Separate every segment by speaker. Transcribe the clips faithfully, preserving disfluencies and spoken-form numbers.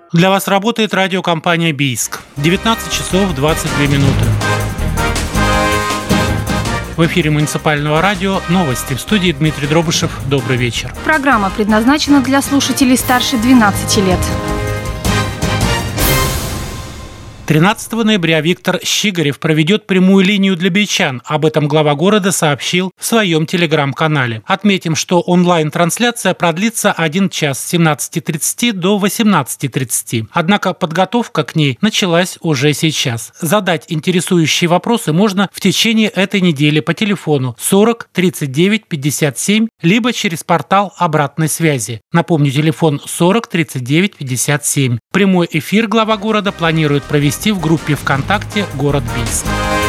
Speaker 1: Для вас работает радиокомпания «Бийск». девятнадцать часов двадцать две минуты. В эфире муниципального радио новости. В студии Дмитрий Дробышев. Добрый вечер.
Speaker 2: Программа предназначена для слушателей старше двенадцати лет.
Speaker 1: тринадцатого ноября Виктор Щигарев проведет прямую линию для бийчан. Об этом глава города сообщил в своем телеграм-канале. Отметим, что онлайн-трансляция продлится один час с семнадцати тридцати до восемнадцати тридцати. Однако подготовка к ней началась уже сейчас. Задать интересующие вопросы можно в течение этой недели по телефону сорок тридцать девять пятьдесят семь, либо через портал обратной связи. Напомню, телефон сорок тридцать девять пятьдесят семь. Прямой эфир глава города планирует провести в группе ВКонтакте «Город Бийск».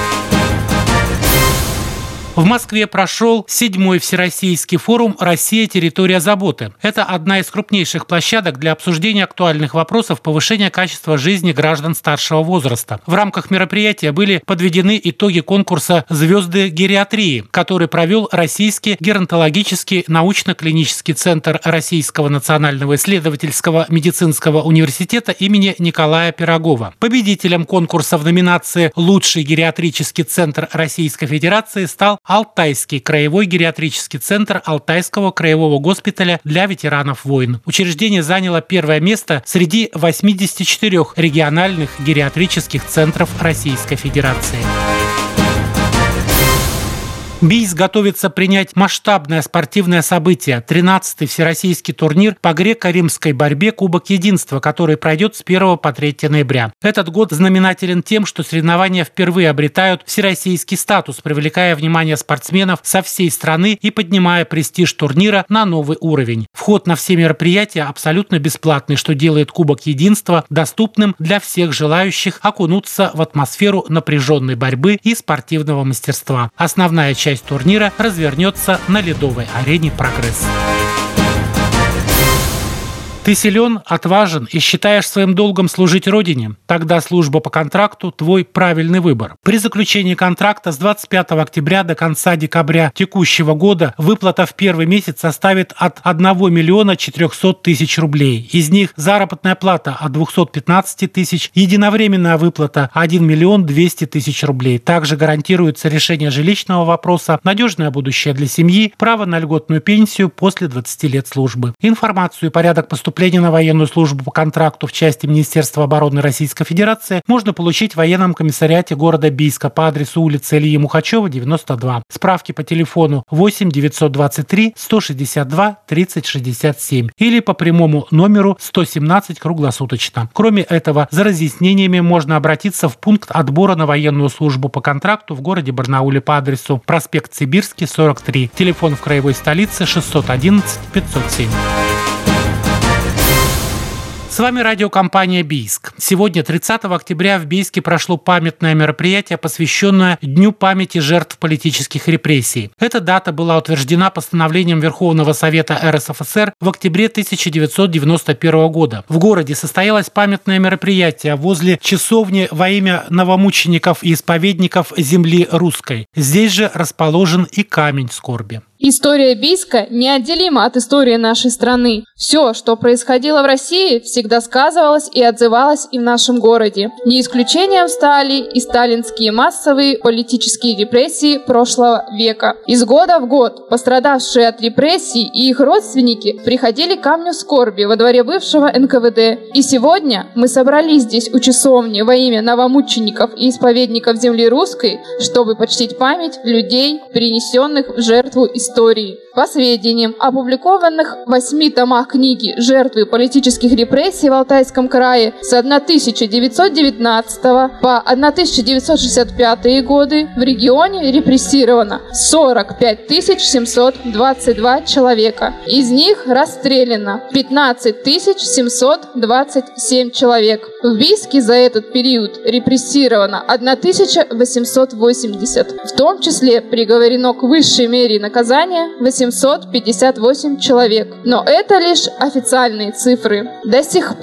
Speaker 1: В Москве прошел седьмой Всероссийский форум «Россия. Территория заботы». Это одна из крупнейших площадок для обсуждения актуальных вопросов повышения качества жизни граждан старшего возраста. В рамках мероприятия были подведены итоги конкурса «Звезды гериатрии», который провел Российский геронтологический научно-клинический центр Российского национального исследовательского медицинского университета имени Николая Пирогова. Победителем конкурса в номинации «Лучший гериатрический центр Российской Федерации» стал Алтайский краевой гериатрический центр Алтайского краевого госпиталя для ветеранов войн. Учреждение заняло первое место среди восьмидесяти четырёх региональных гериатрических центров Российской Федерации. Бийск готовится принять масштабное спортивное событие – тринадцатый всероссийский турнир по греко-римской борьбе «Кубок единства», который пройдет с первого по третье ноября. Этот год знаменателен тем, что соревнования впервые обретают всероссийский статус, привлекая внимание спортсменов со всей страны и поднимая престиж турнира на новый уровень. Вход на все мероприятия абсолютно бесплатный, что делает Кубок единства доступным для всех желающих окунуться в атмосферу напряженной борьбы и спортивного мастерства. Основная часть Часть турнира развернется на ледовой арене «Прогресс». Ты силен, отважен и считаешь своим долгом служить Родине? Тогда служба по контракту – твой правильный выбор. При заключении контракта с двадцать пятого октября до конца декабря текущего года выплата в первый месяц составит от одного миллиона четырехсот тысяч рублей. Из них заработная плата от двухсот пятнадцати тысяч, единовременная выплата один миллион двести тысяч рублей. Также гарантируется решение жилищного вопроса, надежное будущее для семьи, право на льготную пенсию после двадцати лет службы. Информацию и порядок поступления Поступление на военную службу по контракту в части Министерства обороны Российской Федерации можно получить в военном комиссариате города Бийска по адресу улица Ильи Мухачева, девяносто два. Справки по телефону восемь девятьсот двадцать три сто шестьдесят два тридцать шестьдесят семь или по прямому номеру сто семнадцать круглосуточно. Кроме этого, за разъяснениями можно обратиться в пункт отбора на военную службу по контракту в городе Барнауле по адресу проспект Сибирский, сорок три. Телефон в краевой столице шестьсот одиннадцать пятьсот семь. С вами радиокомпания «Бийск». Сегодня, тридцатого октября, в Бийске прошло памятное мероприятие, посвященное Дню памяти жертв политических репрессий. Эта дата была утверждена постановлением Верховного Совета эр эс эф эс эр в октябре тысяча девятьсот девяносто первого года. В городе состоялось памятное мероприятие возле часовни во имя новомучеников и исповедников земли русской. Здесь же расположен и камень скорби.
Speaker 3: История Бийска неотделима от истории нашей страны. Все, что происходило в России, всегда сказывалось и отзывалось и в нашем городе. Не исключением стали и сталинские массовые политические репрессии прошлого века. Из года в год пострадавшие от репрессий и их родственники приходили к камню скорби во дворе бывшего эн ка вэ дэ. И сегодня мы собрались здесь у часовни во имя новомучеников и исповедников земли русской, чтобы почтить память людей, принесенных в жертву истории. Истории. По сведениям, опубликованных в восьми томах книги «Жертвы политических репрессий в Алтайском крае» с тысяча девятьсот девятнадцатого по тысяча девятьсот шестьдесят пятый годы в регионе репрессировано сорок пять тысяч семьсот двадцать два человека. Из них расстреляно пятнадцать тысяч семьсот двадцать семь человек. В Бийске за этот период репрессировано тысяча восемьсот восемьдесят. В том числе приговорено к высшей мере наказания восемьсот пятьдесят восемь человек. Но это лишь официальные цифры. До сих пор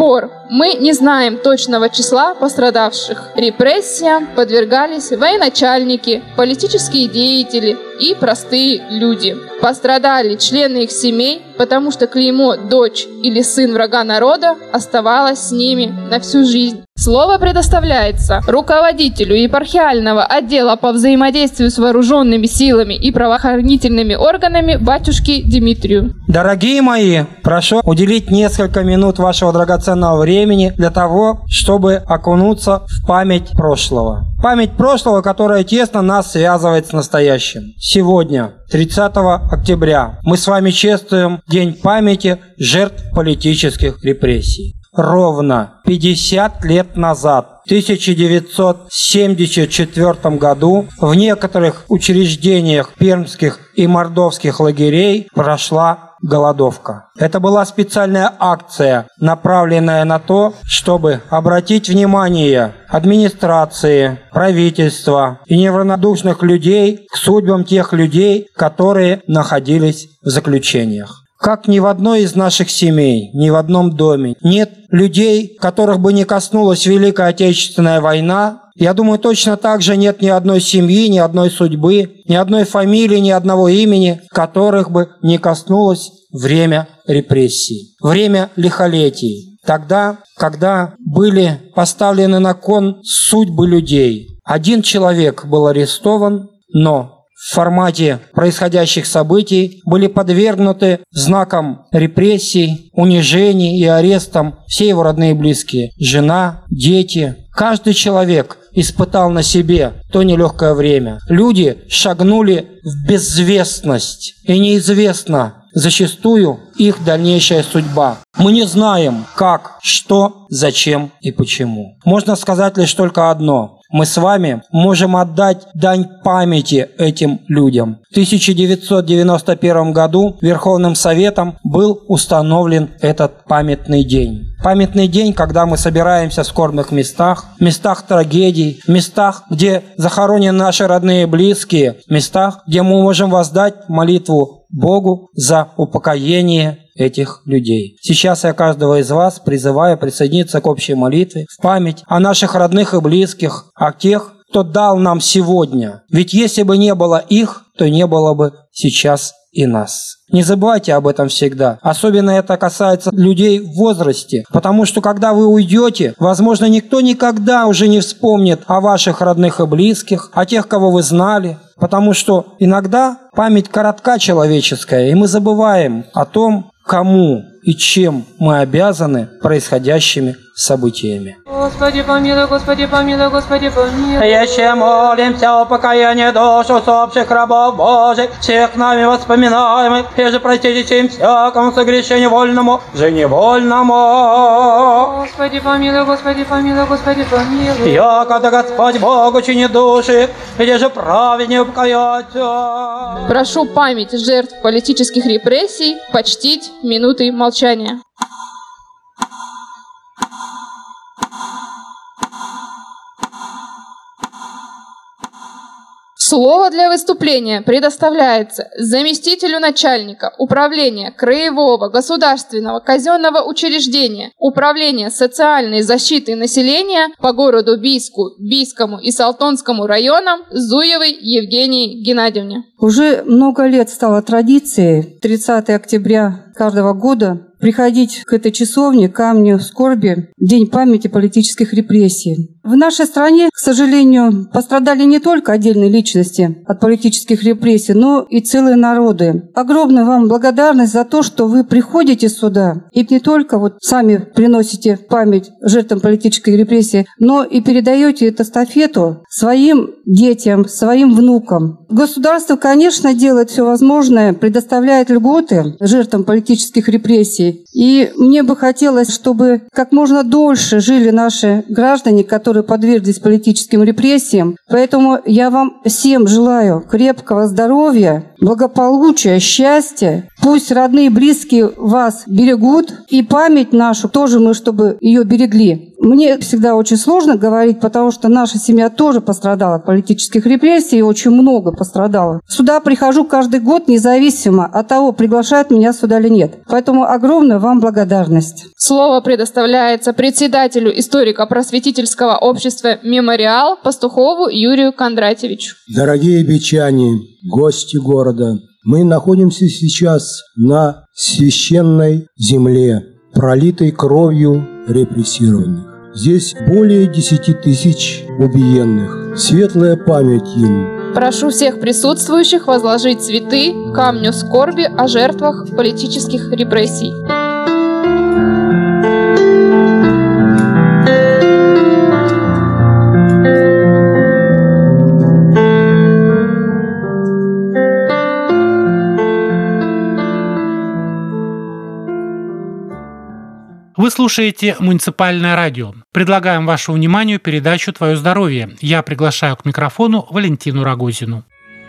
Speaker 3: Мы не знаем точного числа пострадавших. Репрессиям подвергались военачальники, политические деятели и простые люди. Пострадали члены их семей, потому что клеймо «дочь» или «сын врага народа» оставалось с ними на всю жизнь. Слово предоставляется руководителю епархиального отдела по взаимодействию с вооруженными силами и правоохранительными органами батюшке Дмитрию.
Speaker 4: Дорогие мои, прошу уделить несколько минут вашего драгоценного времени для того, чтобы окунуться в память прошлого. Память прошлого, которая тесно нас связывает с настоящим. Сегодня, тридцатого октября, мы с вами чествуем День памяти жертв политических репрессий. Ровно пятьдесят лет назад, в тысяча девятьсот семьдесят четвёртом году, в некоторых учреждениях пермских и мордовских лагерей прошла голодовка. Это была специальная акция, направленная на то, чтобы обратить внимание администрации, правительства и неравнодушных людей к судьбам тех людей, которые находились в заключениях. Как ни в одной из наших семей, ни в одном доме нет людей, которых бы не коснулась Великая Отечественная война, я думаю, точно так же нет ни одной семьи, ни одной судьбы, ни одной фамилии, ни одного имени, которых бы не коснулось время репрессий, время лихолетий. Тогда, когда были поставлены на кон судьбы людей, один человек был арестован, но в формате происходящих событий были подвергнуты знакам репрессий, унижений и арестам все его родные и близкие, жена, дети. Каждый человек испытал на себе то нелегкое время. Люди шагнули в безвестность, и неизвестно зачастую их дальнейшая судьба. Мы не знаем, как, что, зачем и почему. Можно сказать лишь только одно. Мы с вами можем отдать дань памяти этим людям. В тысяча девятьсот девяносто первом году Верховным Советом был установлен этот памятный день. Памятный день, когда мы собираемся в скорбных местах, местах трагедий, местах, где захоронены наши родные и близкие, местах, где мы можем воздать молитву Богу за упокоение этих людей. Сейчас я каждого из вас призываю присоединиться к общей молитве в память о наших родных и близких, о тех, кто дал нам сегодня. Ведь если бы не было их, то не было бы сейчас и нас. Не забывайте об этом всегда. Особенно это касается людей в возрасте. Потому что когда вы уйдете, возможно, никто никогда уже не вспомнит о ваших родных и близких, о тех, кого вы знали. Потому что иногда память коротка человеческая, и мы забываем о том, кому и чем мы обязаны происходящими событиями.
Speaker 3: Господи помилуй, Господи помилуй, Господи помилуй.
Speaker 4: Еще молимся о покаянии душ усопших рабов Божьих, всех нами воспоминаемых, и же простите им всякому согрешению вольному, же невольному.
Speaker 3: Господи помилуй, Господи помилуй, Господи помилуй.
Speaker 4: Якогда Господь Бог учини души, где же праведнее покаяться.
Speaker 3: Прошу память жертв политических репрессий почтить минутой молчания. Слово для выступления предоставляется заместителю начальника Управления Краевого государственного казенного учреждения Управления социальной защиты населения по городу Бийску, Бийскому и Салтонскому районам Зуевой Евгении Геннадьевне.
Speaker 5: Уже много лет стало традицией тридцатого октября каждого года приходить к этой часовне, камню скорби, в День памяти политических репрессий. В нашей стране, к сожалению, пострадали не только отдельные личности от политических репрессий, но и целые народы. Огромная вам благодарность за то, что вы приходите сюда и не только вот сами приносите память жертвам политической репрессии, но и передаете эту эстафету своим детям, своим внукам. Государство, конечно, делает все возможное, предоставляет льготы жертвам политических репрессий. И мне бы хотелось, чтобы как можно дольше жили наши граждане, которые подверглись политическим репрессиям. Поэтому я вам всем желаю крепкого здоровья, благополучия, счастья. Пусть родные и близкие вас берегут, и память нашу тоже мы, чтобы ее берегли. Мне всегда очень сложно говорить, потому что наша семья тоже пострадала от политических репрессий, и очень много пострадала. Сюда прихожу каждый год, независимо от того, приглашают меня сюда или нет. Поэтому огромная вам благодарность.
Speaker 3: Слово предоставляется председателю историко-просветительского общества «Мемориал» Пастухову Юрию Кондратьевичу.
Speaker 6: Дорогие бичане, гости города, мы находимся сейчас на священной земле, пролитой кровью репрессированных. Здесь более десяти тысяч убиенных. Светлая память им.
Speaker 3: Прошу всех присутствующих возложить цветы к камню скорби о жертвах политических репрессий.
Speaker 1: Вы слушаете «Муниципальное радио». Предлагаем вашему вниманию передачу «Твое здоровье». Я приглашаю к микрофону Валентину Рогозину.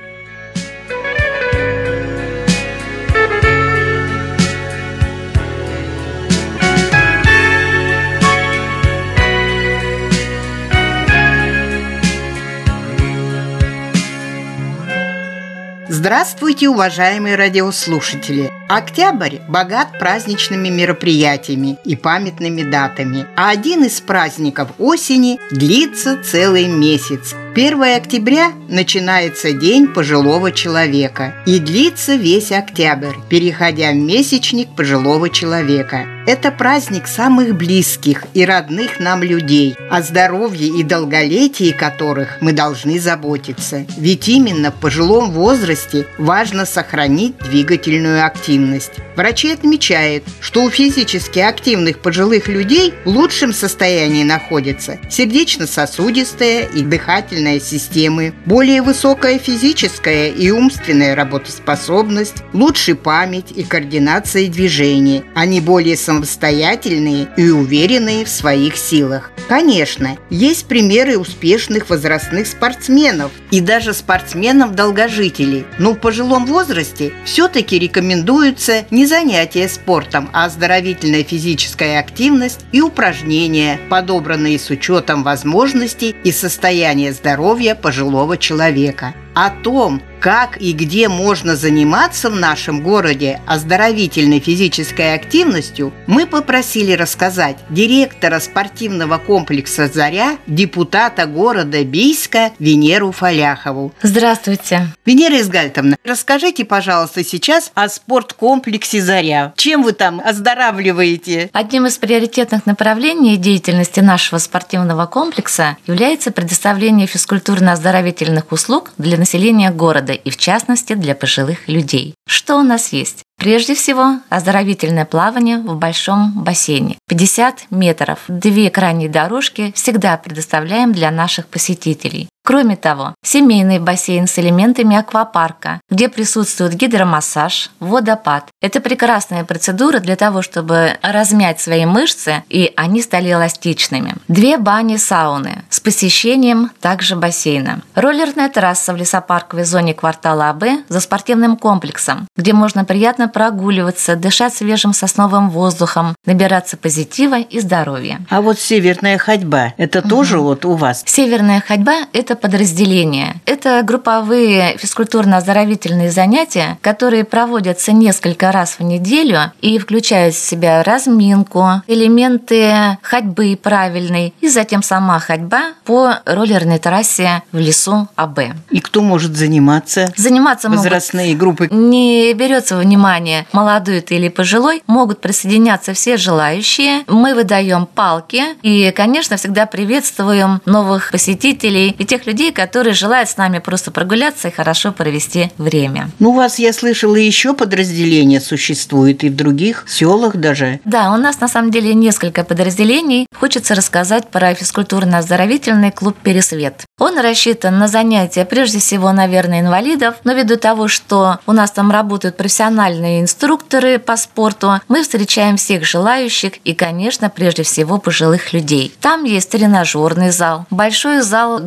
Speaker 7: Здравствуйте, уважаемые радиослушатели! Октябрь богат праздничными мероприятиями и памятными датами, а один из праздников осени длится целый месяц. первого октября начинается День пожилого человека и длится весь октябрь, переходя в месячник пожилого человека. Это праздник самых близких и родных нам людей, о здоровье и долголетии которых мы должны заботиться. Ведь именно в пожилом возрасте важно сохранить двигательную активность. Врачи отмечают, что у физически активных пожилых людей в лучшем состоянии находятся сердечно-сосудистая и дыхательная системы, более высокая физическая и умственная работоспособность, лучшая память и координация движений. Они более самостоятельные и уверенные в своих силах. Конечно, есть примеры успешных возрастных спортсменов и даже спортсменов-долгожителей, но в пожилом возрасте все-таки рекомендуется не занятия спортом, а оздоровительная физическая активность и упражнения, подобранные с учетом возможностей и состояния здоровья пожилого человека. О том, как и где можно заниматься в нашем городе оздоровительной физической активностью, мы попросили рассказать директора спортивного комплекса «Заря», депутата города Бийска Венеру Фаляхову.
Speaker 8: Здравствуйте.
Speaker 7: Венера Изгальтовна, расскажите, пожалуйста, сейчас о спорткомплексе «Заря». Чем вы там оздоравливаете?
Speaker 8: Одним из приоритетных направлений деятельности нашего спортивного комплекса является предоставление физкультурно-оздоровительных услуг для населения города и, в частности, для пожилых людей. Что у нас есть? Прежде всего, оздоровительное плавание в большом бассейне. пятьдесят метров, две крайние дорожки всегда предоставляем для наших посетителей. Кроме того, семейный бассейн с элементами аквапарка, где присутствует гидромассаж, водопад. Это прекрасная процедура для того, чтобы размять свои мышцы, и они стали эластичными. Две бани-сауны с посещением также бассейна. Роллерная трасса в лесопарковой зоне квартала АБ за спортивным комплексом, где можно приятно прогуливаться, дышать свежим сосновым воздухом, набираться позитива и здоровья.
Speaker 7: А вот северная ходьба, это угу. тоже вот у вас?
Speaker 8: Северная ходьба – это подразделение. Это групповые физкультурно-оздоровительные занятия, которые проводятся несколько раз в неделю и включают в себя разминку, элементы ходьбы правильной и затем сама ходьба по роллерной трассе в лесу АБ.
Speaker 7: И кто может заниматься?
Speaker 8: Заниматься
Speaker 7: возрастные
Speaker 8: могут...
Speaker 7: группы.
Speaker 8: Не берется во внимание, молодой ты или пожилой, могут присоединяться все желающие. Мы выдаем палки и, конечно, всегда приветствуем новых посетителей и тех людей, которые желают с нами просто прогуляться и хорошо провести время.
Speaker 7: Ну, у вас, я слышала, еще подразделения существуют и в других селах даже.
Speaker 8: Да, у нас на самом деле несколько подразделений. Хочется рассказать про физкультурно-оздоровительный клуб «Пересвет». Он рассчитан на занятия, прежде всего, наверное, инвалидов, но ввиду того, что у нас там работают профессиональные инструкторы по спорту, мы встречаем всех желающих и, конечно, прежде всего, пожилых людей. Там есть тренажерный зал, большой зал, где находится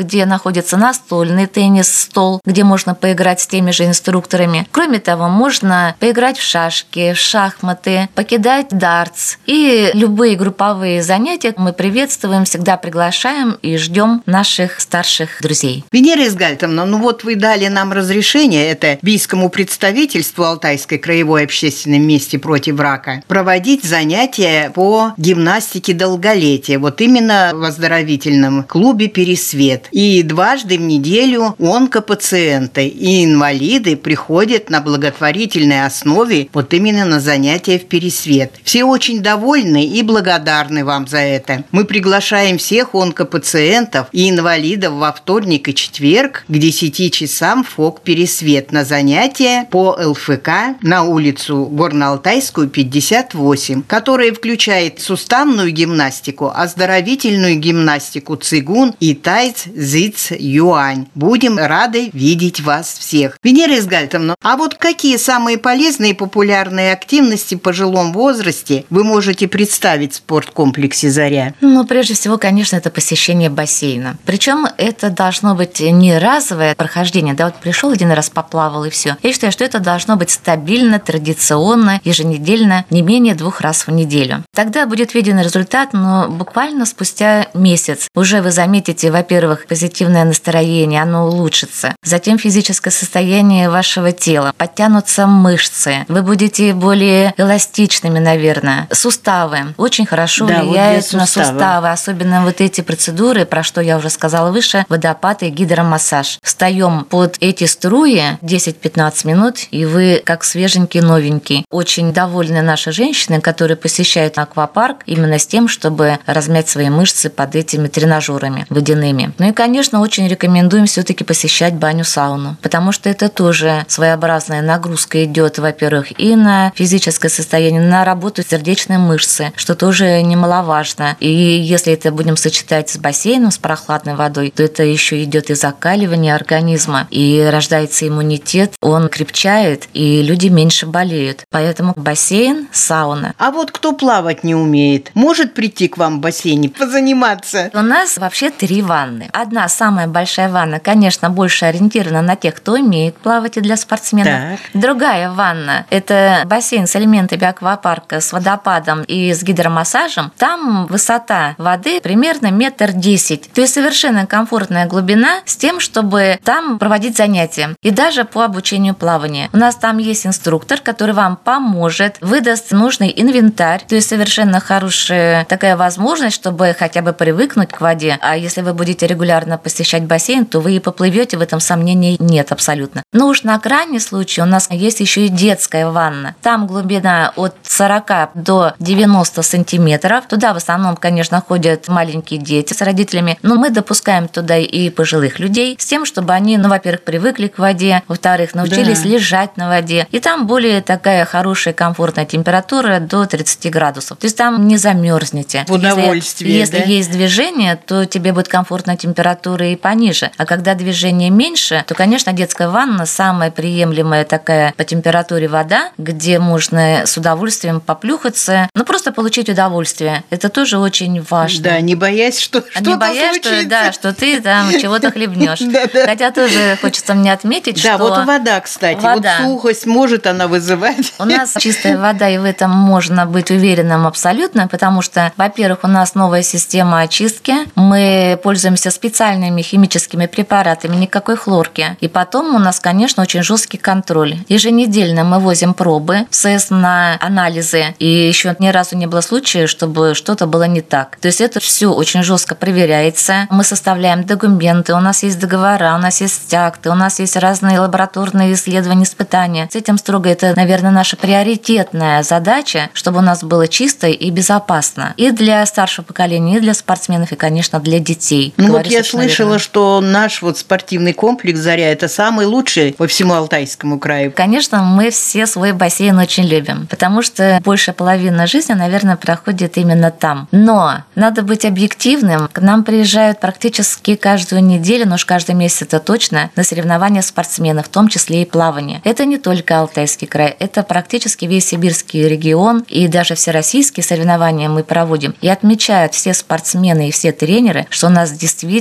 Speaker 8: находится настольный теннис, стол, где можно поиграть с теми же инструкторами. Кроме того, можно поиграть в шашки, в шахматы, покидать дартс. И любые групповые занятия мы приветствуем, всегда приглашаем и ждем наших старших друзей.
Speaker 7: Венера Изгальтовна, ну вот вы дали нам разрешение, это Бийскому представительству Алтайской краевой общественной вместе против рака, проводить занятия по гимнастике долголетия, вот именно в оздоровительном клубе «Пересвет». И дважды в неделю онкопациенты и инвалиды приходят на благотворительной основе вот именно на занятия в «Пересвет». Все очень довольны и благодарны вам за это. Мы приглашаем всех онкопациентов и инвалидов во вторник и четверг к десяти часам в ФОК «Пересвет» на занятия по ЛФК на улицу Горно-Алтайскую, пятьдесят восемь, которая включает суставную гимнастику, оздоровительную гимнастику цигун и тайц, зиц, юань. Будем рады видеть вас всех. Венера Изгальтовна, а вот какие самые полезные и популярные активности в пожилом возрасте вы можете представить в спорткомплексе «Заря»?
Speaker 8: Ну, прежде всего, конечно, это посещение бассейна. Причем это должно быть не разовое прохождение, да, вот пришел один раз, поплавал и все. Я считаю, что это должно быть стабильно, традиционно, еженедельно, не менее двух раз в неделю. Тогда будет виден результат, но буквально спустя месяц уже вы заметите, во-первых, позитивное настроение, оно улучшится. Затем физическое состояние вашего тела, подтянутся мышцы, вы будете более эластичными, наверное. Суставы очень хорошо
Speaker 7: да,
Speaker 8: влияют
Speaker 7: вот
Speaker 8: на суставы, особенно вот эти процедуры, про что я уже сказала выше, водопад и гидромассаж. Встаем под эти струи десять-пятнадцать минут, и вы как свеженький, новенький. Очень довольны наши женщины, которые посещают аквапарк именно с тем, чтобы размять свои мышцы под этими тренажерами водяными. Ну и, конечно, очень рекомендуем все-таки посещать баню-сауну, потому что это тоже своеобразная нагрузка идет, во-первых, и на физическое состояние, на работу сердечной мышцы, что тоже немаловажно. И если это будем сочетать с бассейном, с прохладной водой, то это еще идет и закаливание организма, и рождается иммунитет, он крепчает, и люди меньше болеют. Поэтому бассейн, сауна.
Speaker 7: А вот кто плавать не умеет, может прийти к вам в бассейне позаниматься?
Speaker 8: У нас вообще три ванны. Одна самая большая ванна, конечно, больше ориентирована на тех, кто умеет плавать, и для спортсменов. Так. Другая ванна – это бассейн с элементами аквапарка, с водопадом и с гидромассажем. Там высота воды примерно метр десять. То есть совершенно комфортная глубина с тем, чтобы там проводить занятия. И даже по обучению плавания. У нас там есть инструктор, который вам поможет, выдаст нужный инвентарь. То есть совершенно хорошая такая возможность, чтобы хотя бы привыкнуть к воде. А если вы будете регулярно посещать бассейн, то вы и поплывете, в этом сомнений нет абсолютно. Но уж на крайний случай у нас есть еще и детская ванна. Там глубина от сорока до девяноста сантиметров. Туда в основном, конечно, ходят маленькие дети с родителями, но мы допускаем туда и пожилых людей с тем, чтобы они, ну, во-первых, привыкли к воде, во-вторых, научились да. лежать на воде. И там более такая хорошая, комфортная температура до тридцати градусов. То есть там не замерзнете.
Speaker 7: В удовольствие,
Speaker 8: Если,
Speaker 7: да?
Speaker 8: если есть движение, то тебе будет комфортная температура и пониже. А когда движение меньше, то, конечно, детская ванна самая приемлемая такая по температуре вода, где можно с удовольствием поплюхаться, ну, просто получить удовольствие. Это тоже очень важно.
Speaker 7: Да, не боясь, что что-то
Speaker 8: Не боясь, что, да, что ты там чего-то хлебнешь. Хотя тоже хочется мне отметить, что...
Speaker 7: Да, вот вода, кстати, вот сухость может она вызывать.
Speaker 8: У нас чистая вода, и в этом можно быть уверенным абсолютно, потому что, во-первых, у нас новая система очистки, мы пользуемся специальными химическими препаратами, никакой хлорки. И потом у нас, конечно, очень жесткий контроль. Еженедельно мы возим пробы в СЭС на анализы, и еще ни разу не было случая, чтобы что-то было не так. То есть это все очень жестко проверяется. Мы составляем документы, у нас есть договора, у нас есть акты, у нас есть разные лабораторные исследования, испытания. С этим строго это, наверное, наша приоритетная задача, чтобы у нас было чисто и безопасно. И для старшего поколения, и для спортсменов, и, конечно, для детей.
Speaker 7: Ну вот я слышала, верно. Что наш вот спортивный комплекс «Заря» – это самый лучший по всему Алтайскому краю.
Speaker 8: Конечно, мы все свой бассейн очень любим, потому что большая половина жизни, наверное, проходит именно там. Но надо быть объективным. К нам приезжают практически каждую неделю, но уж каждый месяц это точно, на соревнования спортсменов, в том числе и плавание. Это не только Алтайский край, это практически весь сибирский регион, и даже всероссийские соревнования мы проводим. И отмечают все спортсмены и все тренеры, что у нас действительно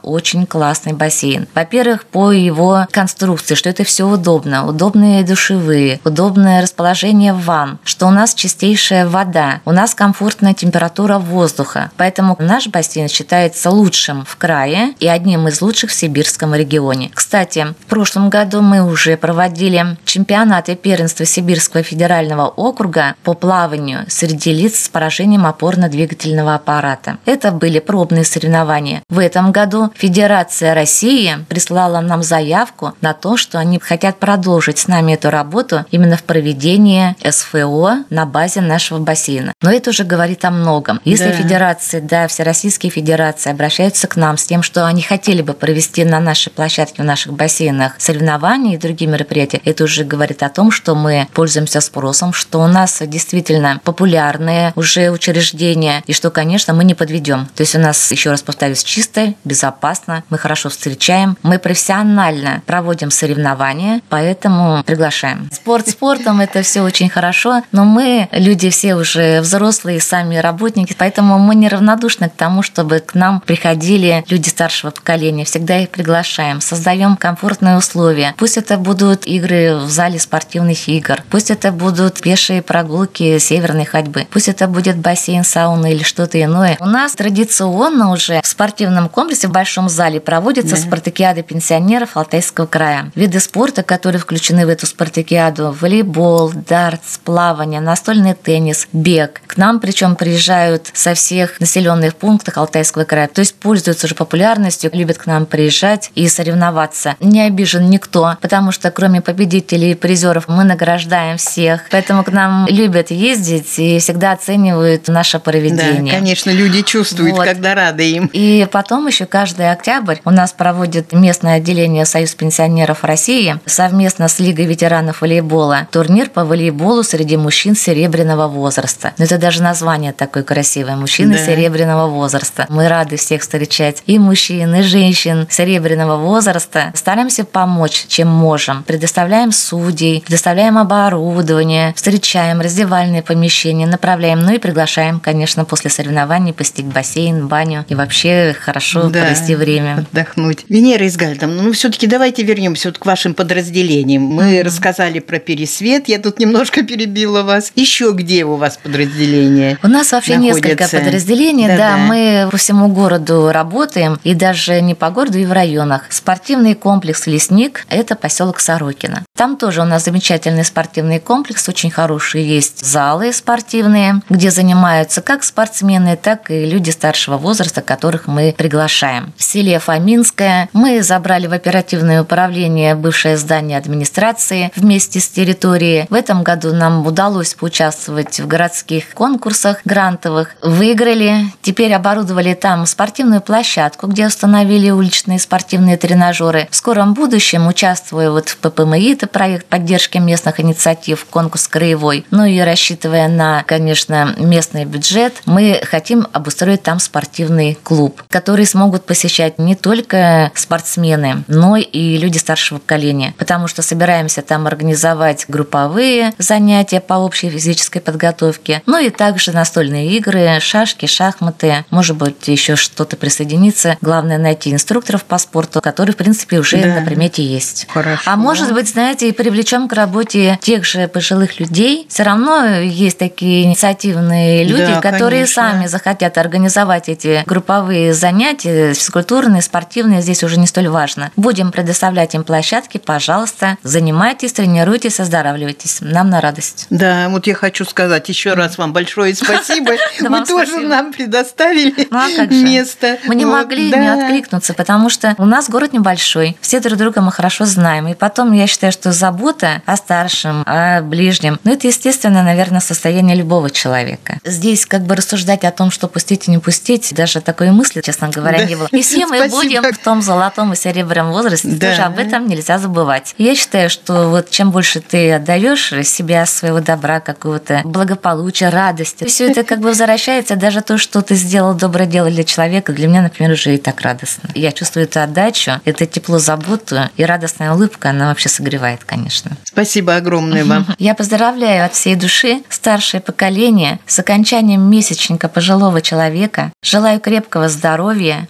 Speaker 8: очень классный бассейн. Во-первых, по его конструкции, что это все удобно. Удобные душевые, удобное расположение ванн, что у нас чистейшая вода, у нас комфортная температура воздуха. Поэтому наш бассейн считается лучшим в крае и одним из лучших в сибирском регионе. Кстати, в прошлом году мы уже проводили чемпионат и первенство Сибирского федерального округа по плаванию среди лиц с поражением опорно-двигательного аппарата. Это были пробные соревнования. В этом году Федерация России прислала нам заявку на то, что они хотят продолжить с нами эту работу именно в проведении СФО на базе нашего бассейна. Но это уже говорит о многом. Если да. федерации, да, всероссийские федерации обращаются к нам с тем, что они хотели бы провести на нашей площадке, в наших бассейнах соревнования и другие мероприятия, это уже говорит о том, что мы пользуемся спросом, что у нас действительно популярные уже учреждения, и что, конечно, мы не подведем. То есть у нас, еще раз повторюсь, чисто, безопасно, мы хорошо встречаем, мы профессионально проводим соревнования, поэтому приглашаем. Спорт спортом, это все очень хорошо, но мы, люди все уже взрослые, сами работники, поэтому мы неравнодушны к тому, чтобы к нам приходили люди старшего поколения, всегда их приглашаем, создаем комфортные условия. Пусть это будут игры в зале спортивных игр, пусть это будут пешие прогулки северной ходьбы, пусть это будет бассейн, сауна или что-то иное. У нас традиционно уже в спортивном комплексе в большом зале проводится да. спартакиада пенсионеров Алтайского края. Виды спорта, которые включены в эту спартакиаду: волейбол, дартс, плавание, настольный теннис, бег. К нам причем приезжают со всех населенных пунктов Алтайского края, то есть пользуются уже популярностью, любят к нам приезжать и соревноваться. Не обижен никто, потому что кроме победителей и призеров мы награждаем всех. Поэтому к нам любят ездить и всегда оценивают наше проведение.
Speaker 7: Да, конечно, люди чувствуют, вот. Когда рады им.
Speaker 8: И потом еще каждый октябрь у нас проводит местное отделение Союз пенсионеров России совместно с Лигой ветеранов волейбола турнир по волейболу среди мужчин серебряного возраста. Но это даже название такое красивое: мужчины да. серебряного возраста. Мы рады всех встречать, и мужчин, и женщин серебряного возраста. Стараемся помочь, чем можем. Предоставляем судей, предоставляем оборудование, встречаем раздевальные помещения, направляем, ну и приглашаем, конечно, после соревнований посетить бассейн, баню и вообще хорошо да, провести время.
Speaker 7: Отдохнуть. Венера Изгальдовна, ну все-таки давайте вернемся вот к вашим подразделениям. Мы mm-hmm. рассказали про Пересвет, я тут немножко перебила вас. Еще где у вас подразделения?
Speaker 8: У нас вообще находятся? Несколько подразделений, да, да, мы по всему городу работаем, и даже не по городу, и в районах. Спортивный комплекс «Лесник» – это поселок Сорокино. Там тоже у нас замечательный спортивный комплекс, очень хорошие есть залы спортивные, где занимаются как спортсмены, так и люди старшего возраста, которых мы приглашаем. В селе Фоминское мы забрали в оперативное управление бывшее здание администрации вместе с территорией. В этом году нам удалось поучаствовать в городских конкурсах грантовых. Выиграли. Теперь оборудовали там спортивную площадку, где установили уличные спортивные тренажеры. В скором будущем, участвуя вот в ППМИ, это проект поддержки местных инициатив, конкурс краевой, ну и рассчитывая на, конечно, местный бюджет, мы хотим обустроить там спортивный клуб, который смогут посещать не только спортсмены, но и люди старшего поколения, потому что собираемся там организовать групповые занятия по общей физической подготовке, ну и также настольные игры, шашки, шахматы, может быть, еще что-то присоединиться. Главное найти инструкторов по спорту, которые, в принципе, уже да. на примете есть.
Speaker 7: Хорошо,
Speaker 8: а
Speaker 7: да.
Speaker 8: может быть, знаете, и привлечем к работе тех же пожилых людей. Все равно есть такие инициативные люди, да, которые конечно. Сами захотят организовать эти групповые занятия, физкультурные, спортивные, здесь уже не столь важно. Будем предоставлять им площадки, пожалуйста, занимайтесь, тренируйтесь, оздоравливайтесь. Нам на радость.
Speaker 7: Да, вот я хочу сказать еще раз вам большое спасибо. Вы тоже нам предоставили место.
Speaker 8: Мы не могли не откликнуться, потому что у нас город небольшой, все друг друга мы хорошо знаем. И потом, я считаю, что забота о старшем, о ближнем, ну, это, естественно, наверное, состояние любого человека. Здесь как бы рассуждать о том, что пустить и не пустить, даже такой мысли, честно говоря, да. не было. И все мы Спасибо. Будем в том золотом и серебряном возрасте, да. тоже об этом нельзя забывать. Я считаю, что вот чем больше ты отдаешь себя, своего добра, какого-то благополучия, радости, все это как бы возвращается, даже то, что ты сделал доброе дело для человека, для меня, например, уже и так радостно. Я чувствую эту отдачу, это тепло, заботу, и радостная улыбка, она вообще согревает, конечно.
Speaker 7: Спасибо огромное вам.
Speaker 8: Я поздравляю от всей души старшее поколение с окончанием месячника пожилого человека. Желаю крепкого здоровья, неси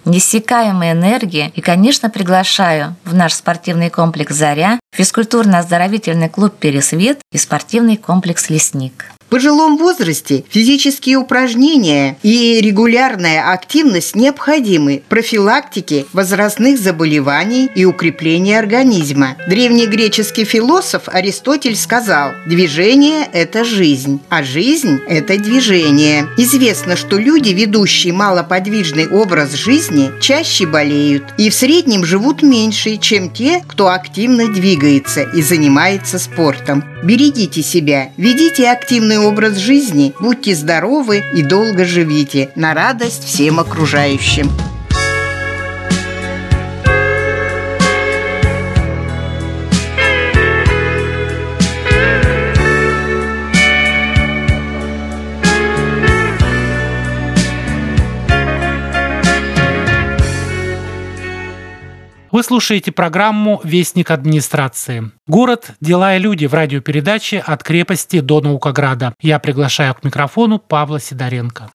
Speaker 8: неиссякаемой энергии и, конечно, приглашаю в наш спортивный комплекс «Заря», физкультурно-оздоровительный клуб «Пересвет» и спортивный комплекс «Лесник».
Speaker 7: В пожилом возрасте физические упражнения и регулярная активность необходимы профилактике возрастных заболеваний и укреплению организма. Древнегреческий философ Аристотель сказал: «Движение – это жизнь, а жизнь – это движение». Известно, что люди, ведущие малоподвижный образ жизни, чаще болеют и в среднем живут меньше, чем те, кто активно двигается и занимается спортом. Берегите себя, ведите активный образ жизни, будьте здоровы и долго живите, на радость всем окружающим.
Speaker 1: Вы слушаете программу «Вестник администрации». Город, дела и люди в радиопередаче «От крепости до Наукограда». Я приглашаю к микрофону Павла Сидоренко.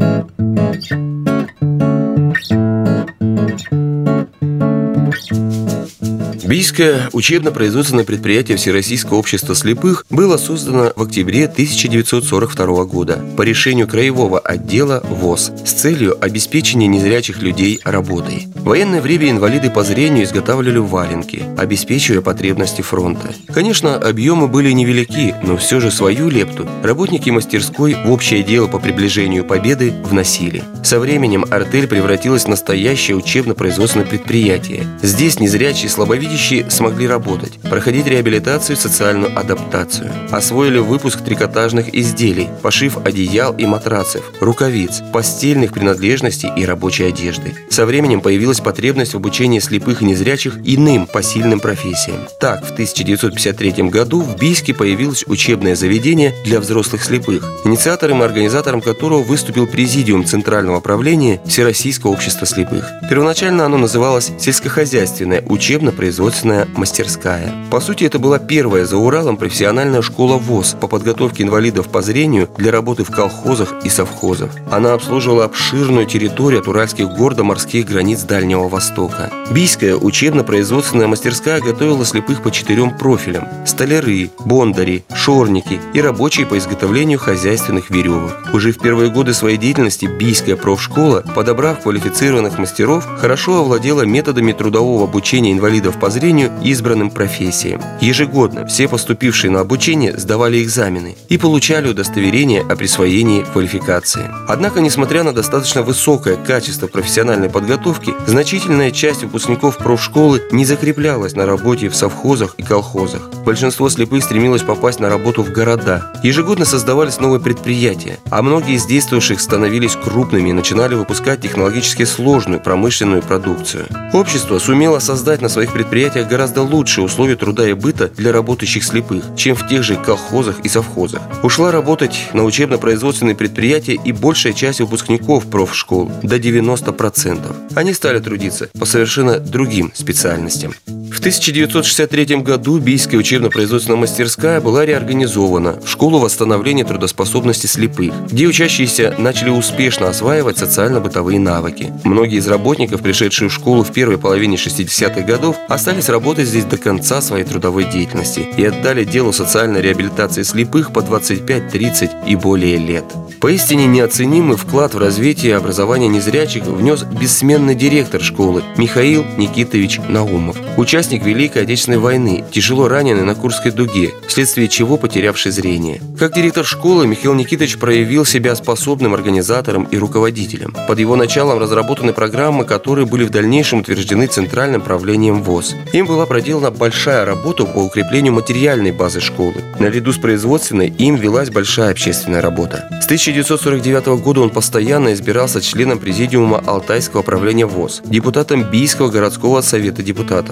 Speaker 9: Бийское учебно-производственное предприятие Всероссийского общества слепых было создано в октябре тысяча девятьсот сорок второго года по решению краевого отдела ВОС с целью обеспечения незрячих людей работой. В военное время инвалиды по зрению изготавливали валенки, обеспечивая потребности фронта. Конечно, объемы были невелики, но все же свою лепту работники мастерской в общее дело по приближению победы вносили. Со временем артель превратилась в настоящее учебно-производственное предприятие. Здесь незрячие и слабовидящие смогли работать, проходить реабилитацию и социальную адаптацию. Освоили выпуск трикотажных изделий, пошив одеял и матрацев, рукавиц, постельных принадлежностей и рабочей одежды. Со временем появилась потребность в обучении слепых и незрячих иным посильным профессиям. Так, в тысяча девятьсот пятьдесят третьем году в Бийске появилось учебное заведение для взрослых слепых, инициатором и организатором которого выступил Президиум Центрального правления Всероссийского общества слепых. Первоначально оно называлось «Сельскохозяйственная учебно-производственная мастерская». По сути, это была первая за Уралом профессиональная школа ВОС по подготовке инвалидов по зрению для работы в колхозах и совхозах. Она обслуживала обширную территорию от уральских гор до морских границ Дальнего Востока. Бийская учебно-производственная мастерская готовила слепых по четырем профилям – столяры, бондари, шорники и рабочие по изготовлению хозяйственных веревок. Уже в первые годы своей деятельности Бийская профшкола, подобрав квалифицированных мастеров, хорошо овладела методами трудового обучения инвалидов по зрению избранным профессиям. Ежегодно все поступившие на обучение сдавали экзамены и получали удостоверение о присвоении квалификации. Однако, несмотря на достаточно высокое качество профессиональной подготовки, значительная часть выпускников профшколы не закреплялась на работе в совхозах и колхозах. Большинство слепых стремилось попасть на работу в города. Ежегодно создавались новые предприятия, а многие из действующих становились крупными и начинали выпускать технологически сложную промышленную продукцию. Общество сумело создать на своих предприятиях гораздо лучшие условия труда и быта для работающих слепых, чем в тех же колхозах и совхозах. Ушла работать на учебно-производственные предприятия и большая часть выпускников профшкол, до девяноста процентов. Они стали трудиться по совершенно другим специальностям. В тысяча девятьсот шестьдесят третьем году Бийская учебно-производственная мастерская была реорганизована в школу восстановления трудоспособности слепых, где учащиеся начали успешно осваивать социально-бытовые навыки. Многие из работников, пришедшие в школу в первой половине шестидесятых годов, остались работать здесь до конца своей трудовой деятельности и отдали делу социальной реабилитации слепых по двадцать пять, тридцать и более лет. Поистине неоценимый вклад в развитие образования незрячих внес бессменный директор школы Михаил Никитович Наумов, участник Великой Отечественной войны, тяжело раненый на Курской дуге, вследствие чего потерявший зрение. Как директор школы Михаил Никитович проявил себя способным организатором и руководителем. Под его началом разработаны программы, которые были в дальнейшем утверждены Центральным правлением ВОС. Им была проделана большая работа по укреплению материальной базы школы. Наряду с производственной им велась большая общественная работа. С тысяча девятьсот сорок девятого года он постоянно избирался членом Президиума Алтайского правления ВОС, депутатом Бийского городского совета депутатов. Трудовой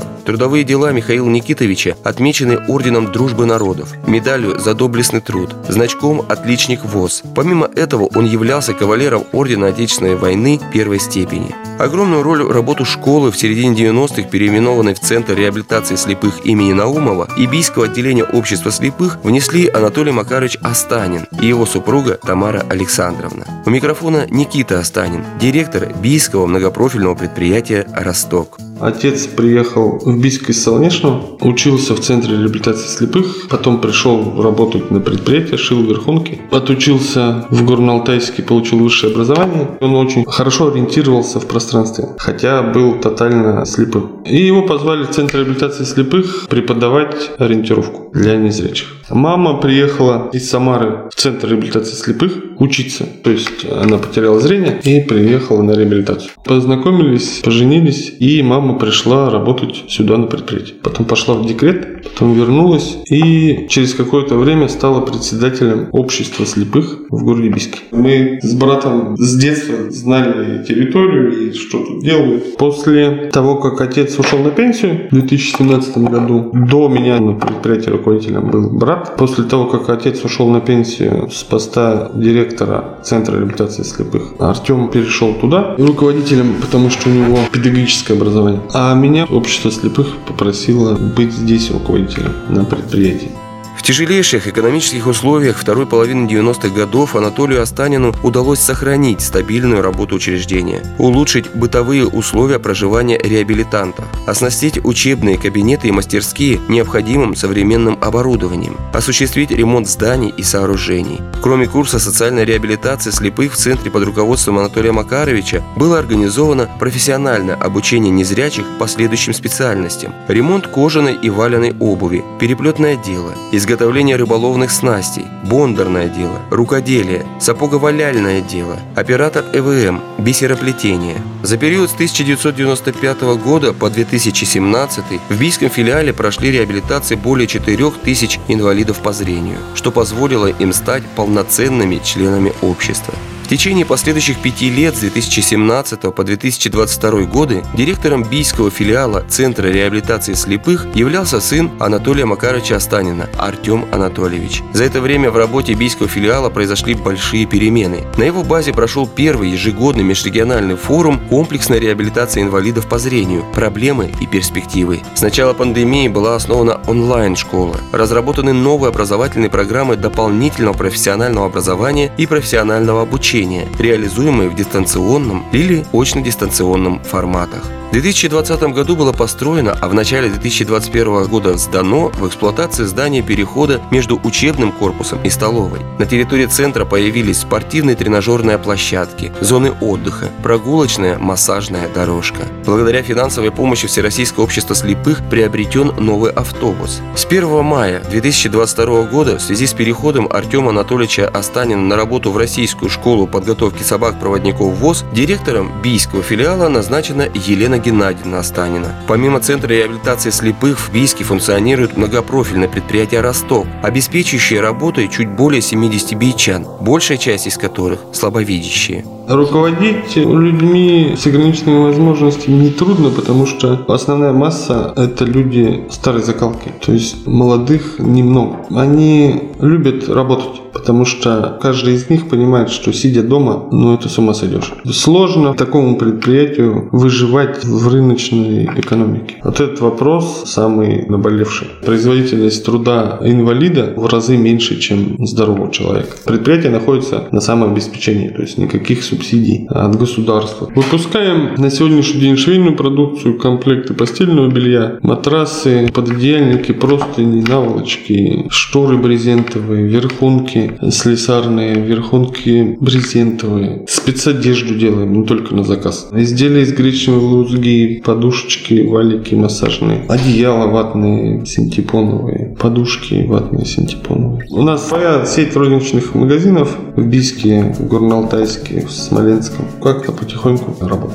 Speaker 9: Трудовые дела Михаила Никитовича отмечены орденом Дружбы народов, медалью за доблестный труд, значком «Отличник ВОС». Помимо этого, он являлся кавалером ордена Отечественной войны первой степени. Огромную роль в работу школы в середине девяностых, переименованной в Центр реабилитации слепых имени Наумова и Бийского отделения общества слепых, внесли Анатолий Макарович Останин и его супруга Тамара Александровна. У микрофона Никита Останин, директор Бийского многопрофильного предприятия «Росток».
Speaker 10: Отец приехал в Бийск из Солнечного, учился в Центре реабилитации слепых, потом пришел работать на предприятие, шил верхонки, отучился в Горно-Алтайске, получил высшее образование. Он очень хорошо ориентировался в пространстве, хотя был тотально слепым. И его позвали в Центр реабилитации слепых преподавать ориентировку для незрячих. Мама приехала из Самары в Центр реабилитации слепых учиться, то есть она потеряла зрение и приехала на реабилитацию. Познакомились, поженились, и мама пришла работать сюда на предприятие. Потом пошла в декрет, потом вернулась и через какое-то время стала председателем общества слепых в городе Бийске. Мы с братом с детства знали территорию и что тут делают. После того, как отец ушел на пенсию в две тысячи семнадцатом году, до меня на предприятии руководителем был брат. После того, как отец ушел на пенсию с поста директора Центра реабилитации слепых, Артем перешел туда руководителем, потому что у него педагогическое образование. А меня общество слепых попросило быть здесь руководителем на предприятии.
Speaker 9: В тяжелейших экономических условиях второй половины девяностых годов Анатолию Останину удалось сохранить стабильную работу учреждения, улучшить бытовые условия проживания реабилитантов, оснастить учебные кабинеты и мастерские необходимым современным оборудованием, осуществить ремонт зданий и сооружений. Кроме курса социальной реабилитации слепых в центре под руководством Анатолия Макаровича было организовано профессиональное обучение незрячих последующим специальностям: ремонт кожаной и валеной обуви, переплетное дело, изготовление Изготовление рыболовных снастей, бондарное дело, рукоделие, сапоговаляльное дело, оператор э вэ эм, бисероплетение. За период с тысяча девятьсот девяносто пятого года по две тысячи семнадцатый в Бийском филиале прошли реабилитации более четырёх тысяч инвалидов по зрению, что позволило им стать полноценными членами общества. В течение последующих пяти лет с две тысячи семнадцатого по две тысячи двадцать второй годы директором Бийского филиала Центра реабилитации слепых являлся сын Анатолия Макаровича Останина, Артем Анатольевич. За это время в работе Бийского филиала произошли большие перемены. На его базе прошел первый ежегодный межрегиональный форум комплексной реабилитации инвалидов по зрению, проблемы и перспективы. С начала пандемии была основана онлайн-школа, разработаны новые образовательные программы дополнительного профессионального образования и профессионального обучения, реализуемые в дистанционном или очно-дистанционном форматах. В две тысячи двадцатом году было построено, а в начале две тысячи двадцать первого года сдано в эксплуатацию здание перехода между учебным корпусом и столовой. На территории центра появились спортивные тренажерные площадки, зоны отдыха, прогулочная массажная дорожка. Благодаря финансовой помощи Всероссийского общества слепых приобретен новый автобус. С первого мая две тысячи двадцать второго года в связи с переходом Артема Анатольевича Останина на работу в Российскую школу подготовки собак-проводников ВОС директором Бийского филиала назначена Елена Геннадьевна Останина. Помимо Центра реабилитации слепых в Бийске функционирует многопрофильное предприятие «Росток», обеспечивающее работой чуть более семидесяти бийчан, большая часть из которых слабовидящие.
Speaker 10: Руководить людьми с ограниченными возможностями нетрудно, потому что основная масса – это люди старой закалки, то есть молодых немного. Они любят работать, потому что каждый из них понимает, что сидя дома, ну это с ума сойдешь. Сложно такому предприятию выживать в рыночной экономике. Вот этот вопрос самый наболевший. Производительность труда инвалида в разы меньше, чем здорового человека. Предприятие находится на самообеспечении, то есть никаких субсидий от государства. Выпускаем на сегодняшний день швейную продукцию, комплекты постельного белья, матрасы, пододеяльники, простыни, наволочки, шторы брезентовые, верхонки слесарные, верхонки брезентовые. Спецодежду делаем, не только на заказ. Изделия из гречневой лузги, подушечки, валики массажные, одеяла ватные, синтепоновые, подушки ватные, синтепоновые. У нас своя сеть розничных магазинов в Бийске, в Горно-Алтайске, в Смоленском. Как-то потихоньку работает.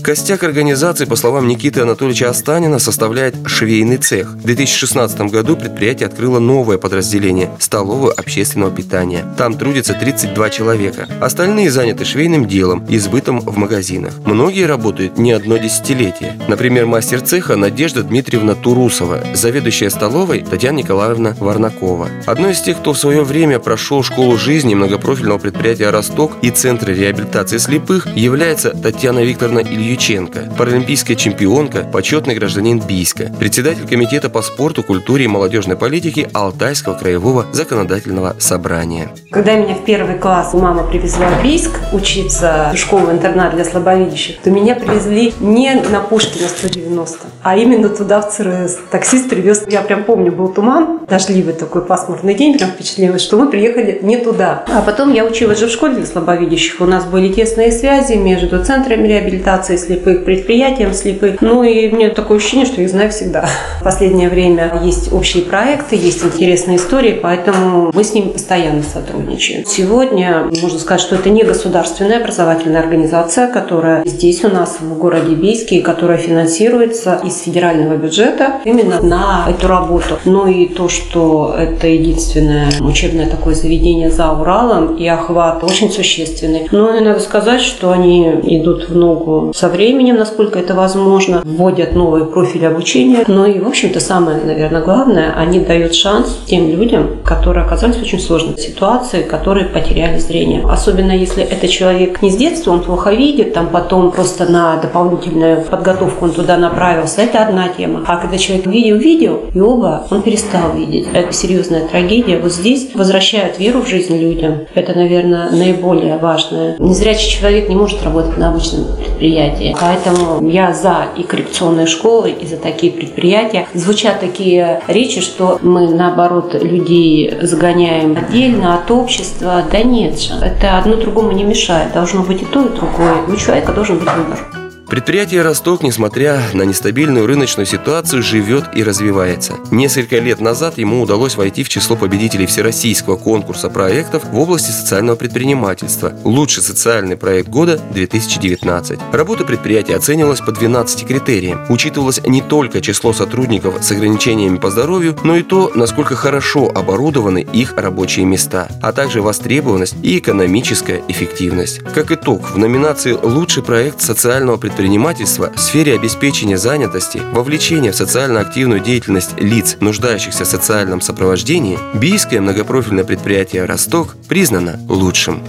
Speaker 9: Костяк организации, по словам Никиты Анатольевича Останина, составляет швейный цех. В две тысячи шестнадцатом году предприятие открыло новое подразделение – столовую общественного питания. Там трудится тридцать два человека. Остальные заняты швейным делом и сбытом в магазинах. Многие работают не одно десятилетие. Например, мастер цеха Надежда Дмитриевна Турусова, заведующая столовой Татьяна Николаевна Варнакова. Одной из тех, кто в свое время прошел школу жизни многопрофильного предприятия «Росток» и Центра реабилитации слепых, является Татьяна Викторовна Ильюченко, паралимпийская чемпионка, почетный гражданин Бийска, председатель комитета по спорту, культуре и молодежной политике Алтайского краевого законодательного собрания.
Speaker 11: Когда меня в первый класс мама привезла в Бийск учиться в школу-интернат для слабовидящих, то меня привезли не на Пушкина сто девяносто, а именно туда, в ЦРС. Таксист привез, я прям помню, был туман, дождливый такой пасмурный день, прям впечатлилось, что мы приехали не туда. А потом я училась же в школе для слабовидящих. У нас были тесные связи между центрами реабилитации слепых, предприятием слепых. Ну и мне такое ощущение, что я их знаю всегда. В последнее время есть общие проекты, есть интересные истории, поэтому мы с ними постоянно сотрудничаем. Сегодня можно сказать, что это не государственная образовательная организация, которая здесь у нас в городе Бийске, которая финансируется из федерального бюджета именно на эту работу. Ну и то, что это единственное учебное такое заведение за Уралом, и охват очень существенный. Ну и надо сказать, что они идут в ногу со временем, насколько это возможно, вводят новые профили обучения. Ну и, в общем-то, самое, наверное, главное, они дают шанс тем людям, которые оказались в очень сложной ситуации, которые потеряли зрение. Особенно если это человек не с детства, он плохо видит, там потом просто на дополнительную подготовку он туда направился, это одна тема. А когда человек видел-видел, и оба он перестал видеть. Это серьезная трагедия. Вот здесь возвращают веру в жизнь людям. Это, наверное, наиболее важное. Незрячий человек не может работать на обычном предприятии. Поэтому я за и коррекционные школы, и за такие предприятия. Звучат такие речи, что мы, наоборот, людей загоняем отдельно от общества. Да нет же. Это одно другому не мешает. Должно быть и то, и другое. У человека должен быть выбор.
Speaker 9: Предприятие «Росток», несмотря на нестабильную рыночную ситуацию, живет и развивается. Несколько лет назад ему удалось войти в число победителей всероссийского конкурса проектов в области социального предпринимательства «Лучший социальный проект года две тысячи девятнадцать». Работа предприятия оценивалась по двенадцати критериям. Учитывалось не только число сотрудников с ограничениями по здоровью, но и то, насколько хорошо оборудованы их рабочие места, а также востребованность и экономическая эффективность. Как итог, в номинации «Лучший проект социального предпринимательства» предпринимательства в сфере обеспечения занятости, вовлечения в социально активную деятельность лиц, нуждающихся в социальном сопровождении, бийское многопрофильное предприятие «Росток» признано лучшим.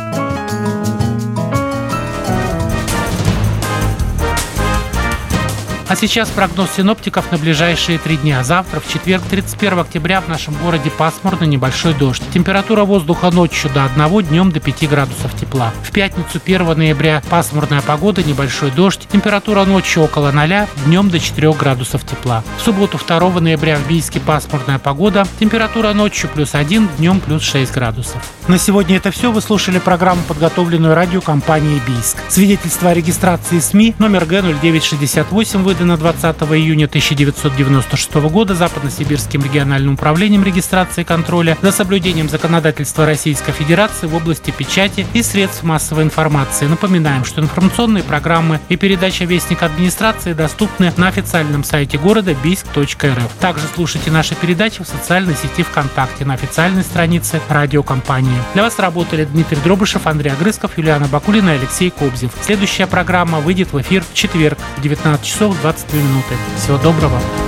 Speaker 1: А сейчас прогноз синоптиков на ближайшие три дня. Завтра, в четверг, тридцать первого октября, в нашем городе пасмурно, небольшой дождь. Температура воздуха ночью до одного, днем до пяти градусов тепла. В пятницу, первого ноября, пасмурная погода, небольшой дождь. Температура ночью около ноля, днем до четырёх градусов тепла. В субботу, второго ноября, в Бийске пасмурная погода. Температура ночью плюс один, днем плюс шесть градусов. На сегодня это все. Вы слушали программу, подготовленную радиокомпанией «Бийск». Свидетельство о регистрации СМИ номер Г ноль девять шестьдесят восемь выдано двадцатого июня тысяча девятьсот девяносто шестого года Западно-Сибирским региональным управлением регистрации и контроля за соблюдением законодательства Российской Федерации в области печати и средств массовой информации. Напоминаем, что информационные программы и передача «Вестник администрации» доступны на официальном сайте города бийск точка эр эф. Также слушайте наши передачи в социальной сети ВКонтакте на официальной странице радиокомпании. Для вас работали Дмитрий Дробышев, Андрей Огрызков, Юлиана Бакулина и Алексей Кобзев. Следующая программа выйдет в эфир в четверг в девятнадцать часов двадцать две минуты. Всего доброго.